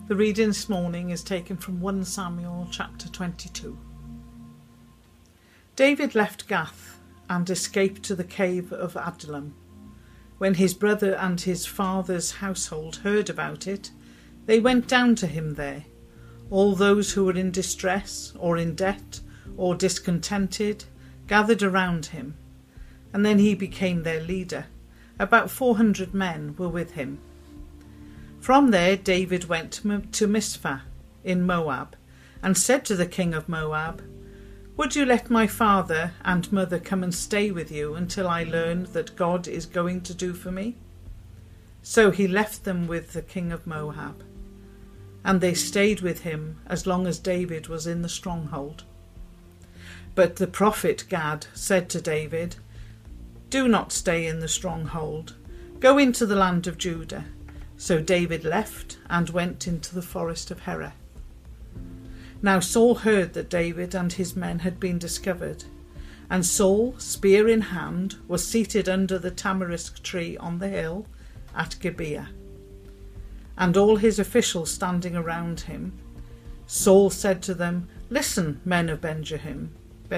The reading this morning is taken from 1 Samuel chapter 22. David left Gath and escaped to the cave of Adullam. When his brother and his father's household heard about it, they went down to him there. All those who were in distress or in debt or discontented gathered around him, and then he became their leader. About 400 men were with him. From there David went to Mizpah in Moab, and said to the king of Moab, "Would you let my father and mother come and stay with you until I learn that God is going to do for me?" So he left them with the king of Moab, and they stayed with him as long as David was in the stronghold. But the prophet Gad said to David, "Do not stay in the stronghold. Go into the land of Judah." So David left and went into the forest of Hereth. Now Saul heard that David and his men had been discovered, and Saul, spear in hand, was seated under the tamarisk tree on the hill at Gibeah, and all his officials standing around him. Saul said to them, "Listen, men of Benjamin,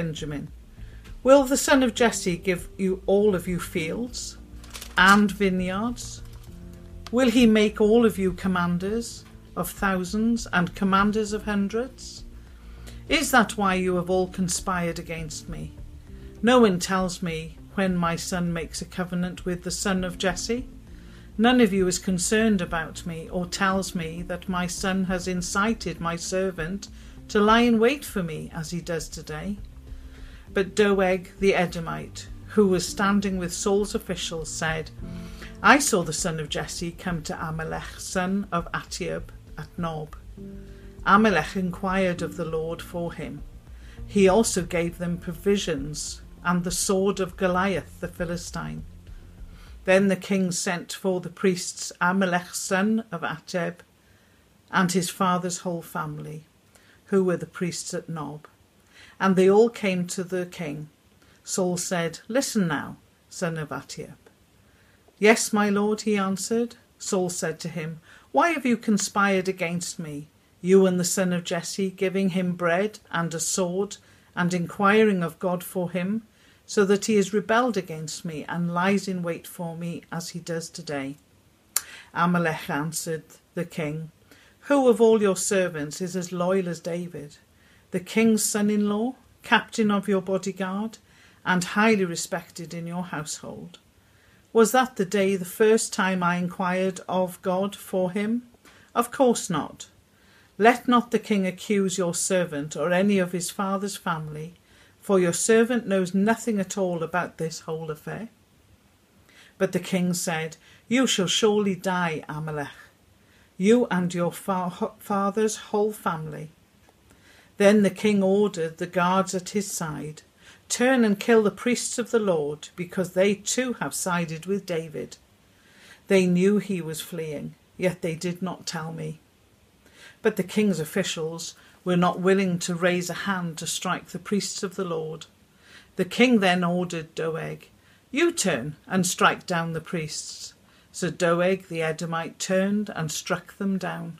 will the son of Jesse give you all of you fields and vineyards? Will he make all of you commanders of thousands and commanders of hundreds? Is that why you have all conspired against me? No one tells me when my son makes a covenant with the son of Jesse. None of you is concerned about me or tells me that my son has incited my servant to lie in wait for me as he does today." But Doeg the Edomite, who was standing with Saul's officials, said, "I saw the son of Jesse come to Amalek, son of Ahitub, at Nob. Amalek inquired of the Lord for him. He also gave them provisions and the sword of Goliath the Philistine." Then the king sent for the priests Amalek, son of Ahitub, and his father's whole family, who were the priests at Nob. And they all came to the king. Saul said, "Listen now, son of Ahitub." "Yes, my lord," he answered. Saul said to him, "Why have you conspired against me, you and the son of Jesse, giving him bread and a sword, and inquiring of God for him, so that he has rebelled against me and lies in wait for me as he does today?" Amalek answered the king, "Who of all your servants is as loyal as David, the king's son-in-law, captain of your bodyguard, and highly respected in your household? Was that the day the first time I inquired of God for him? Of course not. Let not the king accuse your servant or any of his father's family, for your servant knows nothing at all about this whole affair." But the king said, "You shall surely die, Amalek, you and your father's whole family." Then the king ordered the guards at his side, "Turn and kill the priests of the Lord, because they too have sided with David." They knew he was fleeing, yet they did not tell me. But the king's officials were not willing to raise a hand to strike the priests of the Lord. The king then ordered Doeg, "You turn and strike down the priests." So Doeg the Edomite turned and struck them down.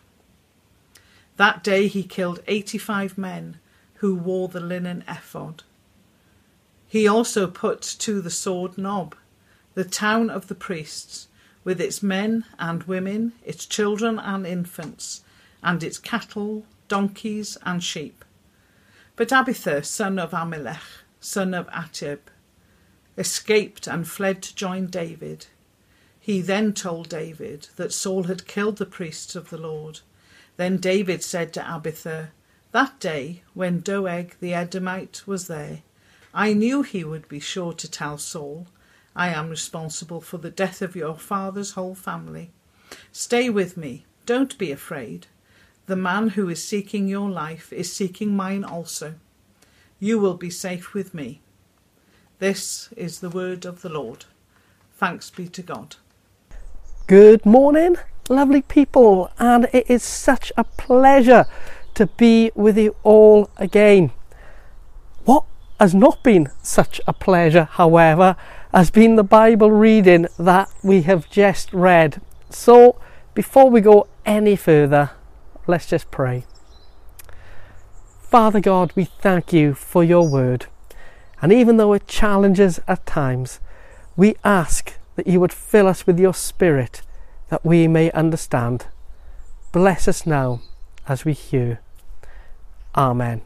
That day he killed 85 men who wore the linen ephod. He also put to the sword Nob, the town of the priests, with its men and women, its children and infants, and its cattle, donkeys and sheep. But Abithar, son of Amalek, son of Ahitub, escaped and fled to join David. He then told David that Saul had killed the priests of the Lord. Then David said to Abithar, "That day, when Doeg the Edomite was there, I knew he would be sure to tell Saul, 'I am responsible for the death of your father's whole family. Stay with me, don't be afraid. The man who is seeking your life is seeking mine also. You will be safe with me.'" This is the word of the Lord. Thanks be to God. Good morning, lovely people, and it is such a pleasure to be with you all again. What has not been such a pleasure, however, has been the Bible reading that we have just read. So before we go any further, let's just pray. Father God, we thank you for your word. And even though it challenges at times, we ask that you would fill us with your Spirit that we may understand. Bless us now as we hear. Amen.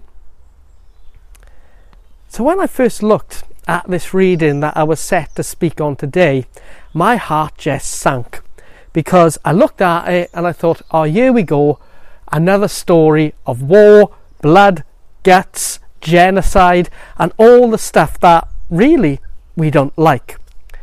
So when I first looked at this reading that I was set to speak on today, my heart just sank, because I looked at it and I thought, oh, here we go, another story of war, blood, guts, genocide, and all the stuff that really we don't like.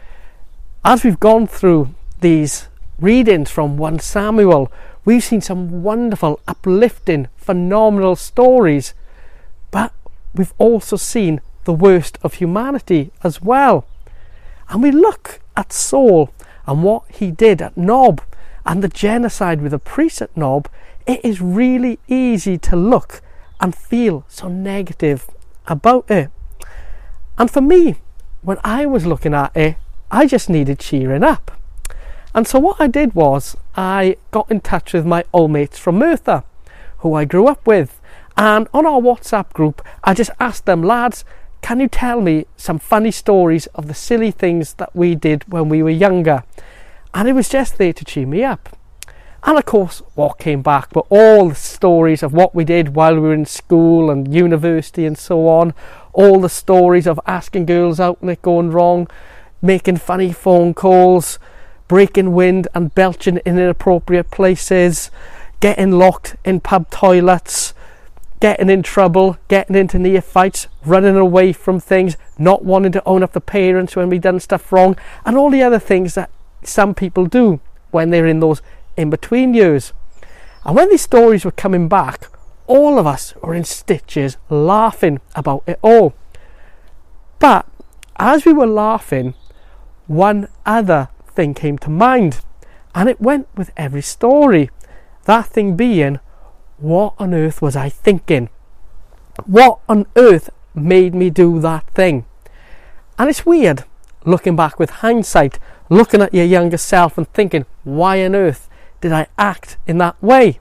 As we've gone through these readings from 1 Samuel, we've seen some wonderful, uplifting, phenomenal stories, but we've also seen the worst of humanity as well. And we look at Saul and what he did at Nob and the genocide with the priests at Nob. It is really easy to look and feel so negative about it. And for me, when I was looking at it, I just needed cheering up. And so what I did was I got in touch with my old mates from Merthyr, who I grew up with, and on our WhatsApp group I just asked them, lads, can you tell me some funny stories of the silly things that we did when we were younger? And it was just there to cheer me up. And of course, what came back were all the stories of what we did while we were in school and university and so on. All the stories of asking girls out and it going wrong, making funny phone calls, breaking wind and belching in inappropriate places, getting locked in pub toilets, getting in trouble, getting into near fights, running away from things, not wanting to own up to parents when we've done stuff wrong, and all the other things that some people do when they're in those in-between years. And when these stories were coming back, all of us were in stitches laughing about it all. But as we were laughing, one other thing came to mind, and it went with every story. That thing being, what on earth was I thinking? What on earth made me do that thing? And it's weird looking back with hindsight, looking at your younger self and thinking, why on earth did I act in that way?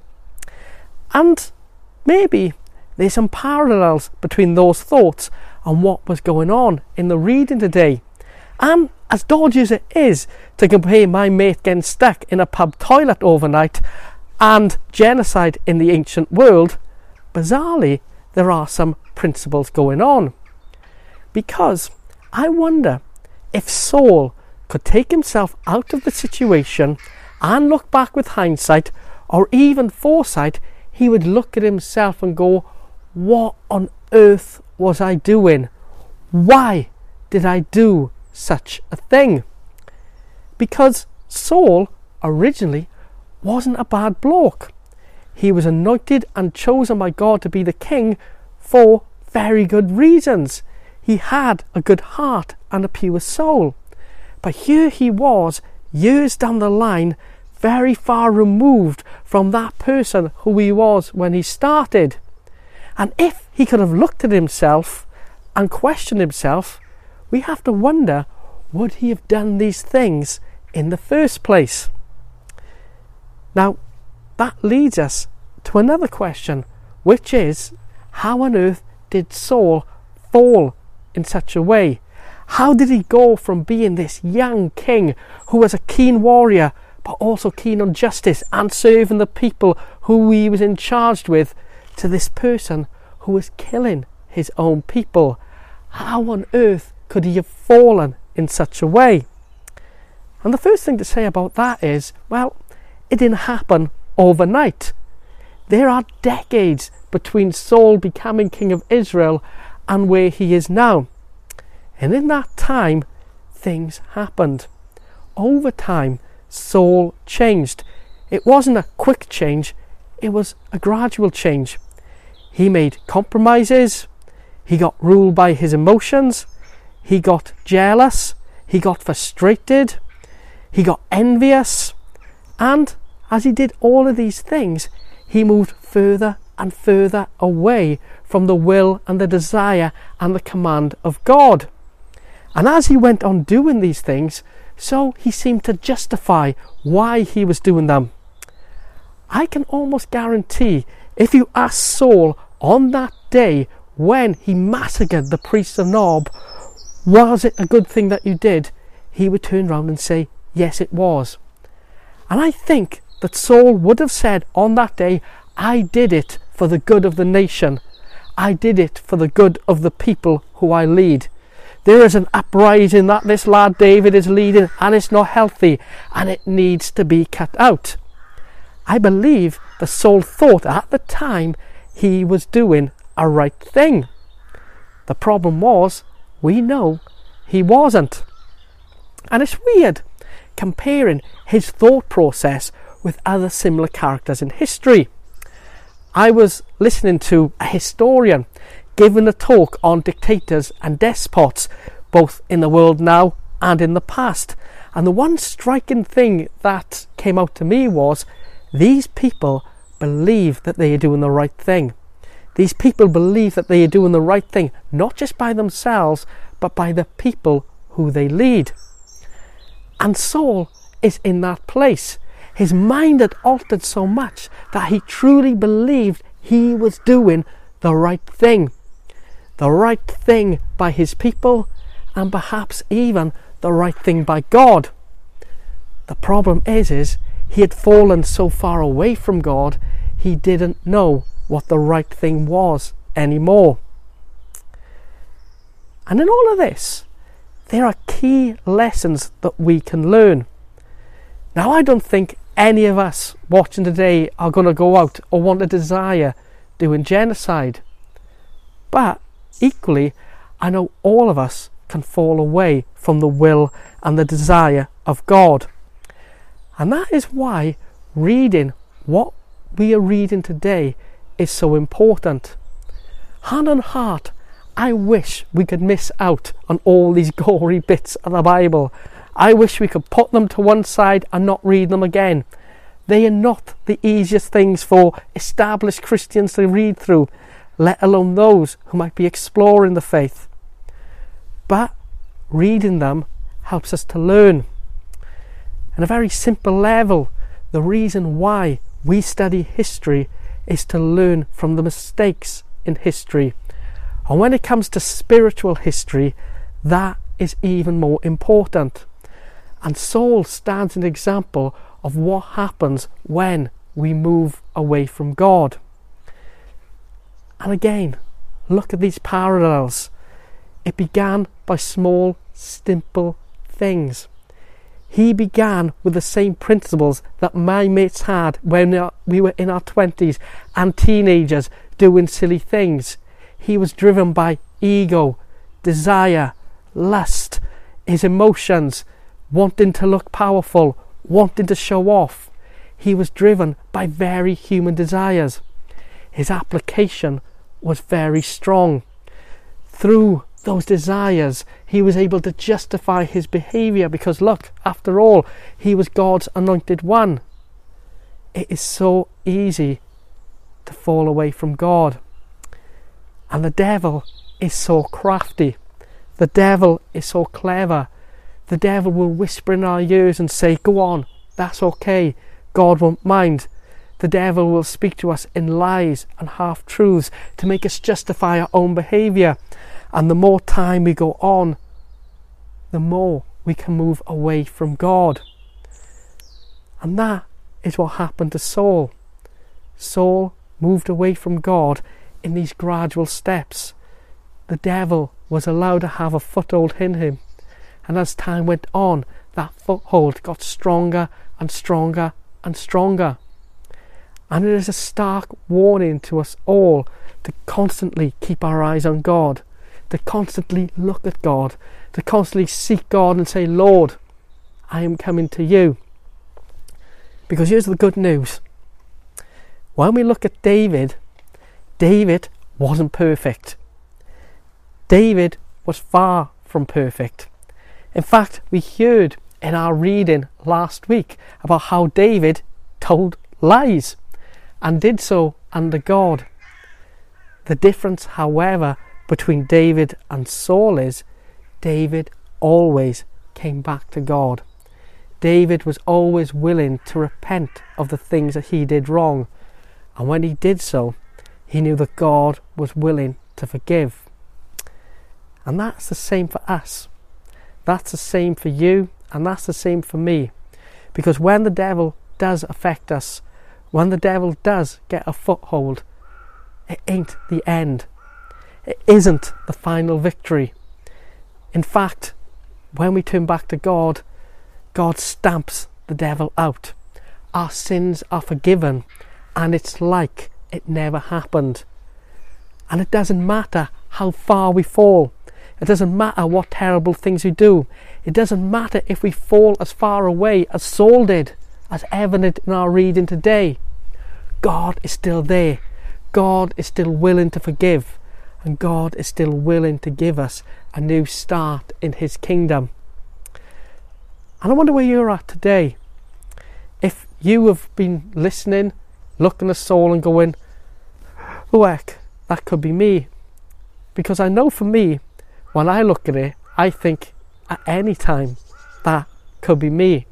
And maybe there's some parallels between those thoughts and what was going on in the reading today. And as dodgy as it is to compare my mate getting stuck in a pub toilet overnight and genocide in the ancient world, bizarrely there are some principles going on. Because I wonder if Saul could take himself out of the situation and look back with hindsight, or even foresight, he would look at himself and go, what on earth was I doing? Why did I do such a thing? Because Saul originally wasn't a bad bloke. He was anointed and chosen by God to be the king for very good reasons. He had a good heart and a pure soul. But here he was, years down the line, very far removed from that person who he was when he started. And if he could have looked at himself and questioned himself, we have to wonder, would he have done these things in the first place? Now, that leads us to another question, which is, how on earth did Saul fall in such a way? How did he go from being this young king who was a keen warrior, but also keen on justice and serving the people who he was in charge with, to this person who was killing his own people? How on earth could he have fallen in such a way? And the first thing to say about that is, well, it didn't happen overnight. There are decades between Saul becoming king of Israel and where he is now. And in that time, things happened. Over time, Saul changed. It wasn't a quick change, it was a gradual change. He made compromises, he got ruled by his emotions, he got jealous, he got frustrated, he got envious, and as he did all of these things, he moved further and further away from the will and the desire and the command of God. And as he went on doing these things, so he seemed to justify why he was doing them. I can almost guarantee if you ask Saul on that day when he massacred the priests of Nob, was it a good thing that you did? He would turn around and say, yes, it was. And I think that Saul would have said on that day, I did it for the good of the nation. I did it for the good of the people who I lead. There is an uprising that this lad David is leading, and it's not healthy, and it needs to be cut out. I believe that Saul thought at the time he was doing a right thing. The problem was, we know he wasn't. And it's weird comparing his thought process with other similar characters in history. I was listening to a historian giving a talk on dictators and despots, both in the world now and in the past. And the one striking thing that came out to me was, these people believe that they are doing the right thing. These people believe that they are doing the right thing, not just by themselves, but by the people who they lead. And Saul is in that place. His mind had altered so much that he truly believed he was doing the right thing. The right thing by his people, and perhaps even the right thing by God. The problem is he had fallen so far away from God, he didn't know what the right thing was anymore. And in all of this, there are key lessons that we can learn. Now, I don't think any of us watching today are going to go out or want a desire doing genocide. But equally, I know all of us can fall away from the will and the desire of God. And that is why reading what we are reading today is so important. Hand on heart, I wish we could miss out on all these gory bits of the Bible. I wish we could put them to one side and not read them again. They are not the easiest things for established Christians to read through, let alone those who might be exploring the faith. But reading them helps us to learn. On a very simple level, the reason why we study history is to learn from the mistakes in history. And when it comes to spiritual history, that is even more important. And Saul stands an example of what happens when we move away from God. And again, look at these parallels. It began by small, simple things. He began with the same principles that my mates had when we were in our 20s and teenagers doing silly things. He was driven by ego, desire, lust, his emotions, wanting to look powerful, wanting to show off. He was driven by very human desires. His application was very strong. Through those desires, he was able to justify his behaviour because, look, after all, he was God's anointed one. It is so easy to fall away from God. And the devil is so crafty. The devil is so clever. The devil will whisper in our ears and say, go on, that's okay, God won't mind. The devil will speak to us in lies and half-truths to make us justify our own behaviour. And the more time we go on, the more we can move away from God. And that is what happened to Saul. Saul moved away from God in these gradual steps. The devil was allowed to have a foothold in him. And as time went on, that foothold got stronger and stronger and stronger. And it is a stark warning to us all to constantly keep our eyes on God, to constantly look at God, to constantly seek God and say, Lord, I am coming to you. Because here's the good news. When we look at David, David wasn't perfect. David was far from perfect. In fact, we heard in our reading last week about how David told lies and did so under God. The difference, however, between David and Saul is David always came back to God. David was always willing to repent of the things that he did wrong. And when he did so, he knew that God was willing to forgive. And that's the same for us. That's the same for you, and that's the same for me. Because when the devil does affect us, when the devil does get a foothold, it ain't the end. It isn't the final victory. In fact, when we turn back to God, God stamps the devil out. Our sins are forgiven, and it's like it never happened. And it doesn't matter how far we fall. It doesn't matter what terrible things we do. It doesn't matter if we fall as far away as Saul did, as evident in our reading today. God is still there. God is still willing to forgive. And God is still willing to give us a new start in his kingdom. And I wonder where you're at today. If you have been listening, looking at Saul and going, oh heck, that could be me. Because I know for me, when I look at it, I think at any time that could be me.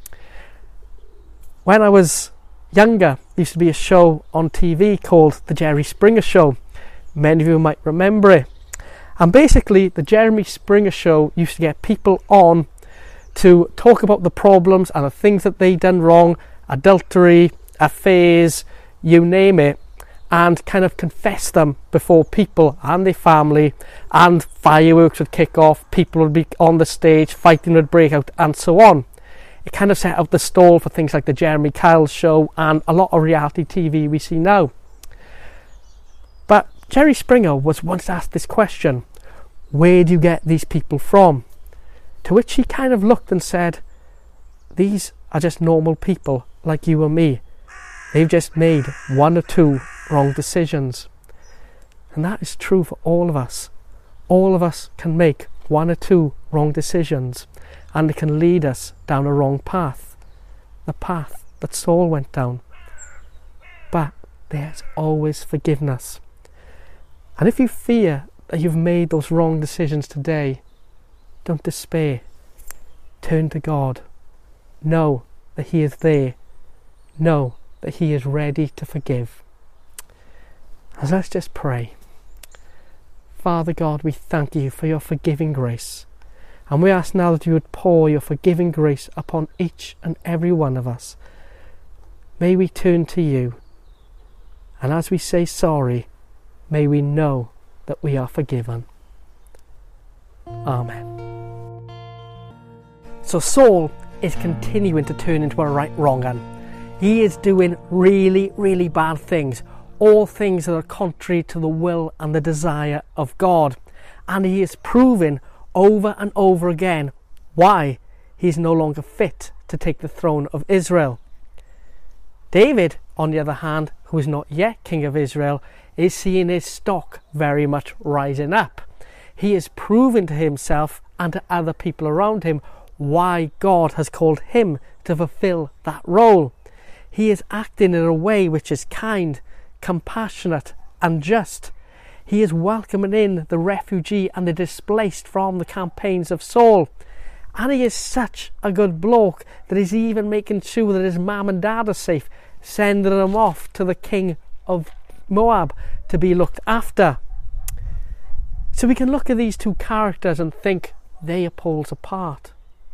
When I was younger, there used to be a show on TV called The Jerry Springer Show. Many of you might remember it. And basically, the Jerry Springer Show used to get people on to talk about the problems and the things that they'd done wrong, adultery, affairs, you name it, and kind of confess them before people and their family, and fireworks would kick off, people would be on the stage, fighting would break out, and so on. It kind of set out the stall for things like the Jeremy Kyle Show and a lot of reality TV we see now. But Jerry Springer was once asked this question, where do you get these people from? To which he kind of looked and said, these are just normal people like you and me. They've just made one or two wrong decisions. And that is true for all of us. All of us can make one or two wrong decisions, and it can lead us down a wrong path. The path that Saul went down. But there's always forgiveness. And if you fear that you've made those wrong decisions today, don't despair. Turn to God. Know that he is there. Know that he is ready to forgive. And let's just pray. Father God, we thank you for your forgiving grace. And we ask now that you would pour your forgiving grace upon each and every one of us. May we turn to you. And as we say sorry, may we know that we are forgiven. Amen. So Saul is continuing to turn into a right wrong-un. He is doing really, really bad things. All things that are contrary to the will and the desire of God. And he is proving over and over again why he is no longer fit to take the throne of Israel. David, on the other hand, who is not yet king of Israel, is seeing his stock very much rising up. He is proving to himself and to other people around him why God has called him to fulfill that role. He is acting in a way which is kind, compassionate and just. He is welcoming in the refugee and the displaced from the campaigns of Saul. And he is such a good bloke that he's even making sure that his mum and dad are safe, sending them off to the king of Moab to be looked after. So we can look at these two characters and think they are poles apart.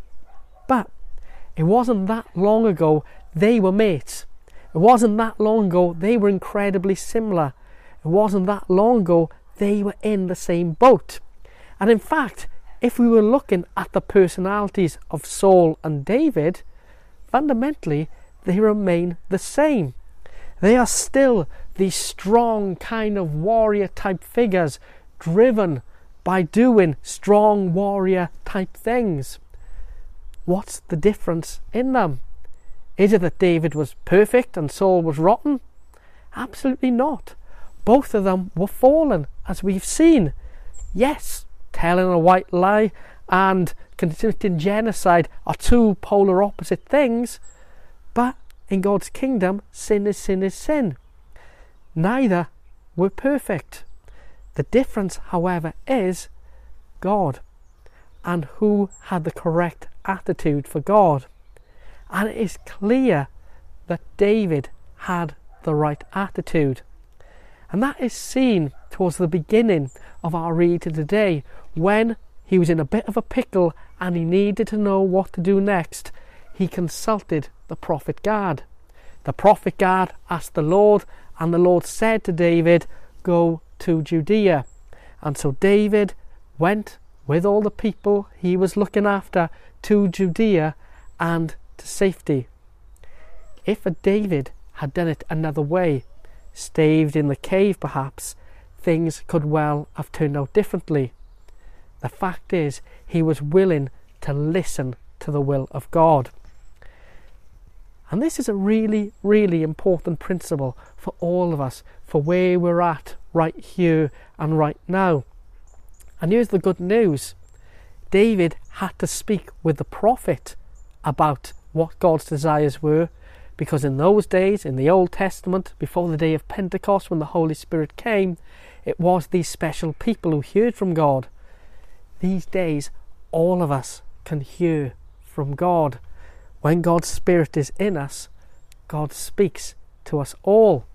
But it wasn't that long ago they were mates. It wasn't that long ago they were incredibly similar. It wasn't that long ago they were in the same boat. And in fact, if we were looking at the personalities of Saul and David, fundamentally they remain the same. They are still these strong kind of warrior type figures, driven by doing strong warrior type things. What's the difference in them? Is it that David was perfect and Saul was rotten? Absolutely not. Both of them were fallen, as we've seen. Yes, telling a white lie and committing genocide are two polar opposite things, but in God's kingdom, sin is sin is sin. Neither were perfect. The difference, however, is God and who had the correct attitude for God. And it is clear that David had the right attitude. And that is seen towards the beginning of our reading today, when he was in a bit of a pickle and he needed to know what to do next. He consulted the prophet Gad. The prophet Gad asked the Lord, and the Lord said to David, go to Judea. And so David went with all the people he was looking after to Judea and to safety. If David had done it another way, staved in the cave perhaps, things could well have turned out differently. The fact is, he was willing to listen to the will of God. And this is a really, really important principle for all of us, for where we're at right here and right now. And here's the good news. David had to speak with the prophet about what God's desires were, because in those days, in the Old Testament, before the day of Pentecost, when the Holy Spirit came, it was these special people who heard from God. These days, all of us can hear from God. When God's Spirit is in us, God speaks to us all.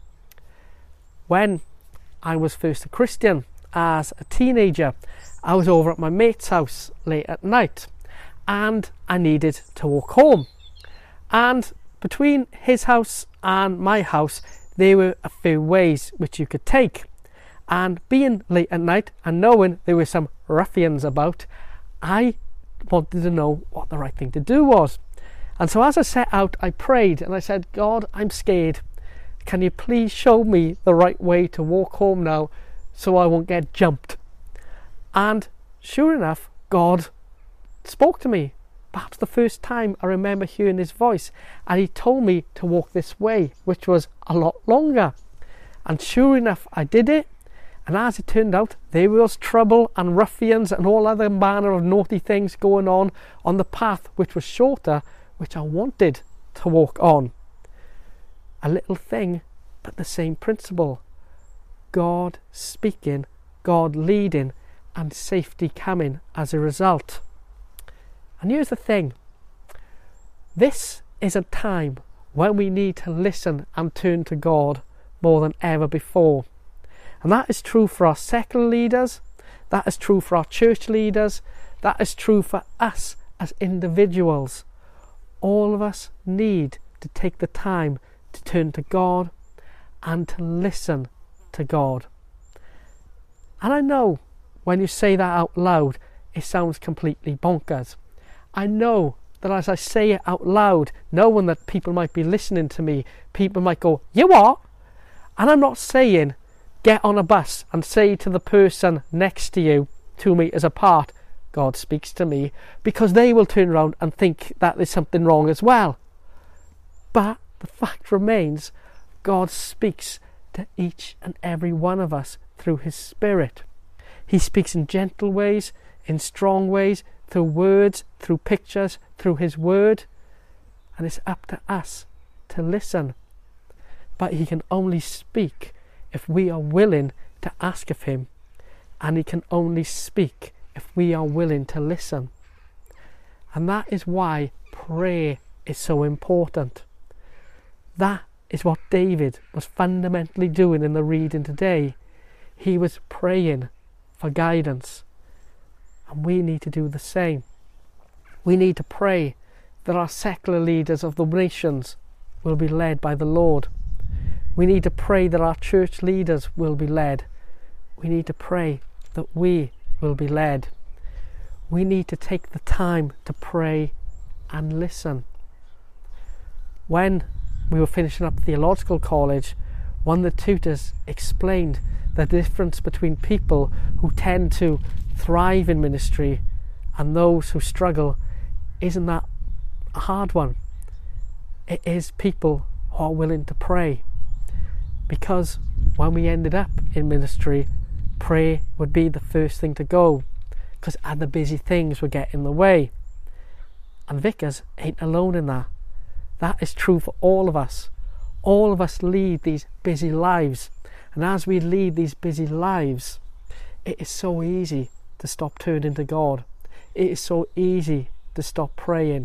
When I was first a Christian, as a teenager, I was over at my mate's house late at night, and I needed to walk home. And between his house and my house, there were a few ways which you could take. And being late at night and knowing there were some ruffians about, I wanted to know what the right thing to do was. And so as I set out, I prayed and I said, God, I'm scared. Can you please show me the right way to walk home now so I won't get jumped? And sure enough, God spoke to me. Perhaps the first time I remember hearing his voice, and he told me to walk this way, which was a lot longer. And sure enough, I did it. And as it turned out, there was trouble and ruffians and all other manner of naughty things going on the path which was shorter, which I wanted to walk on. A little thing, but the same principle. God speaking, God leading, and safety coming as a result. And here's the thing. This is a time when we need to listen and turn to God more than ever before. And that is true for our secular leaders, that is true for our church leaders, that is true for us as individuals. All of us need to take the time to turn to God and to listen to God. And I know when you say that out loud, it sounds completely bonkers. I know that as I say it out loud, knowing that people might be listening to me, people might go, you what? And I'm not saying get on a bus and say to the person next to you, 2 meters apart, God speaks to me, because they will turn around and think that there's something wrong as well. But the fact remains, God speaks to each and every one of us through his Spirit. He speaks in gentle ways, in strong ways, through words, through pictures, through his word. And it's up to us to listen. But he can only speak if we are willing to ask of him. And he can only speak if we are willing to listen. And that is why prayer is so important. That is what David was fundamentally doing in the reading today. He was praying for guidance. And we need to do the same. We need to pray that our secular leaders of the nations will be led by the Lord. We need to pray that our church leaders will be led. We need to pray that we will be led. We need to take the time to pray and listen. When we were finishing up theological college, one of the tutors explained the difference between people who tend to thrive in ministry and those who struggle. Isn't that a hard one? It is people who are willing to pray. Because when we ended up in ministry, prayer would be the first thing to go, because other busy things would get in the way. And vicars ain't alone in that. That is true for all of us. All of us lead these busy lives. And as we lead these busy lives, it is so easy to stop turning to God. It is so easy to stop praying.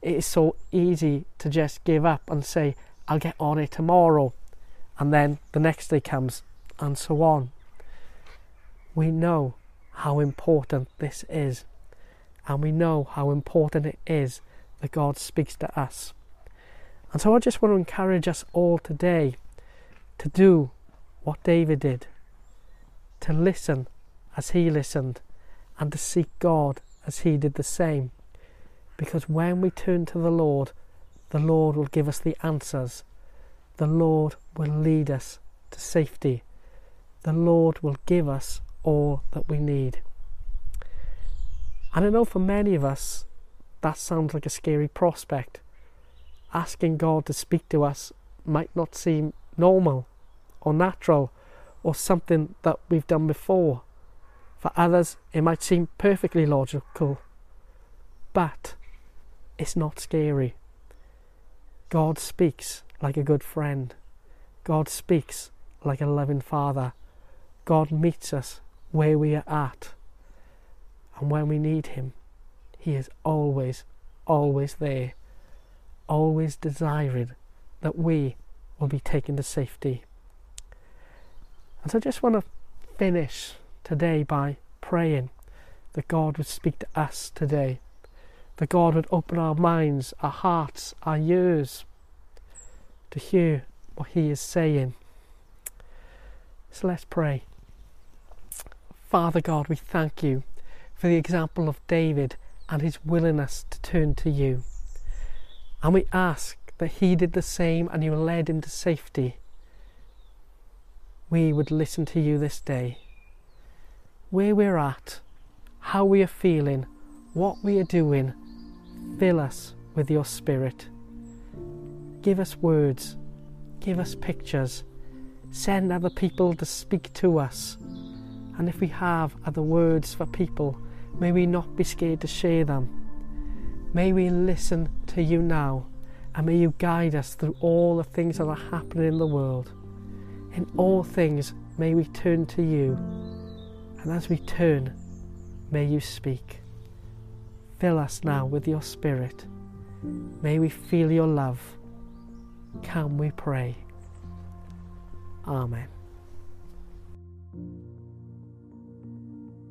it is so easy to just give up and say, I'll get on it tomorrow, and then the next day comes, and so on. We know how important this is, and we know how important it is that God speaks to us. And so I just want to encourage us all today to do what David did, to listen as he listened, and to seek God as he did the same. Because when we turn to the Lord will give us the answers. The Lord will lead us to safety. The Lord will give us all that we need. And I know for many of us, that sounds like a scary prospect. Asking God to speak to us might not seem normal or natural or something that we've done before. For others, it might seem perfectly logical, but it's not scary. God speaks like a good friend. God speaks like a loving father. God meets us where we are at. And when we need him, he is always, always there, always desiring that we will be taken to safety. And so I just want to finish today by praying that God would speak to us today, that God would open our minds, our hearts, our ears to hear what he is saying. So let's pray. Father God, we thank you for the example of David and his willingness to turn to you. And we ask that he did the same and you led him to safety. We would listen to you this day. Where we're at, how we are feeling, what we are doing, fill us with your Spirit. Give us words, give us pictures, send other people to speak to us. And if we have other words for people, may we not be scared to share them. May we listen to you now, and may you guide us through all the things that are happening in the world. In all things, may we turn to you, and as we turn, may you speak. Fill us now with your Spirit. May we feel your love. Can we pray? Amen.